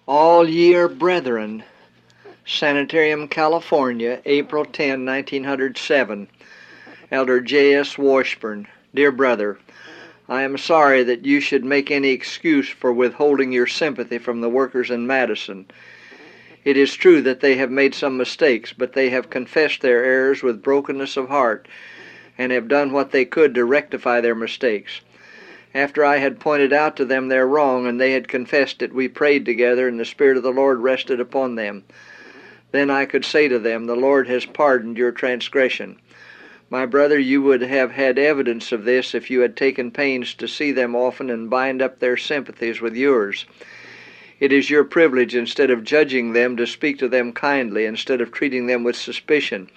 All Ye Are Brethren, Sanitarium, California, April 10, 1907. Elder J.S. Washburn. Dear Brother, I am sorry that you should make any excuse for withholding your sympathy from the workers in Madison. It is true that they have made some mistakes, but they have confessed their errors with brokenness of heart and have done what they could to rectify their mistakes. After I had pointed out to them their wrong and they had confessed it, we prayed together and the Spirit of the Lord rested upon them. Then I could say to them, the Lord has pardoned your transgression. My brother, you would have had evidence of this if you had taken pains to see them often and bind up their sympathies with yours. It is your privilege, instead of judging them, to speak to them kindly, instead of treating them with suspicion,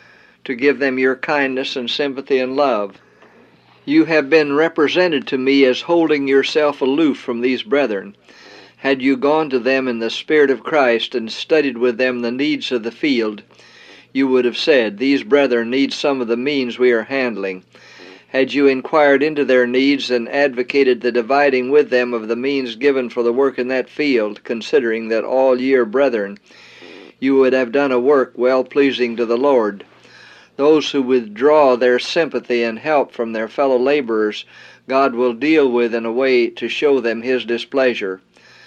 to give them your kindness and sympathy and love. You have been represented to me as holding yourself aloof from these brethren. Had you gone to them in the Spirit of Christ and studied with them the needs of the field, you would have said, these brethren need some of the means we are handling. Had you inquired into their needs and advocated the dividing with them of the means given for the work in that field, considering that all ye are brethren, you would have done a work well pleasing to the Lord. Those who withdraw their sympathy and help from their fellow laborers, God will deal with in a way to show them His displeasure.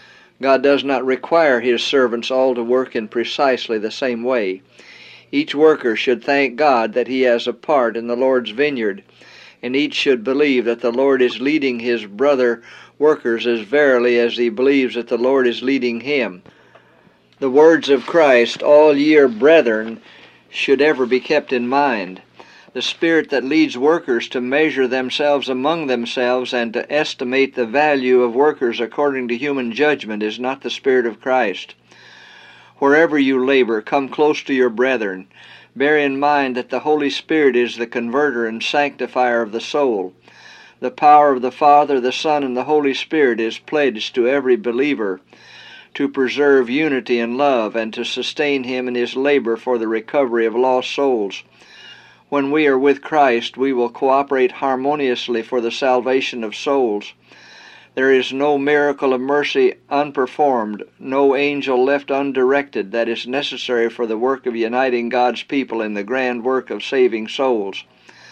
God does not require His servants all to work in precisely the same way. Each worker should thank God that he has a part in the Lord's vineyard, and each should believe that the Lord is leading his brother workers as verily as he believes that the Lord is leading him. The words of Christ, all ye are brethren, should ever be kept in mind. The spirit that leads workers to measure themselves among themselves and to estimate the value of workers according to human judgment is not the Spirit of Christ. Wherever you labor, come close to your brethren. Bear in mind that the Holy Spirit is the converter and sanctifier of the soul. The power of the Father, the Son, and the Holy Spirit is pledged to every believer to preserve unity and love and to sustain him in his labor for the recovery of lost souls. When we are with Christ, we will cooperate harmoniously for the salvation of souls. There is no miracle of mercy unperformed, no angel left undirected that is necessary for the work of uniting God's people in the grand work of saving souls.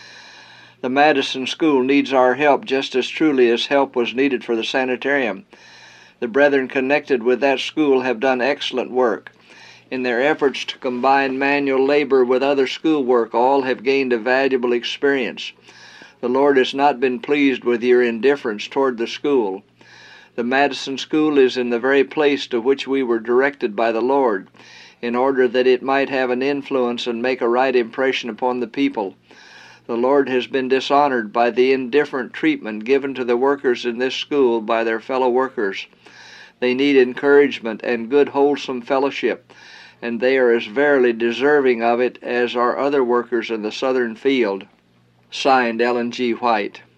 The Madison School needs our help just as truly as help was needed for the sanitarium. The brethren connected with that school have done excellent work. In their efforts to combine manual labor with other schoolwork, all have gained a valuable experience. The Lord has not been pleased with your indifference toward the school. The Madison School is in the very place to which we were directed by the Lord, in order that it might have an influence and make a right impression upon the people. The Lord has been dishonored by the indifferent treatment given to the workers in this school by their fellow workers. They need encouragement and good wholesome fellowship, and they are as verily deserving of it as are other workers in the southern field. Signed, Ellen G. White.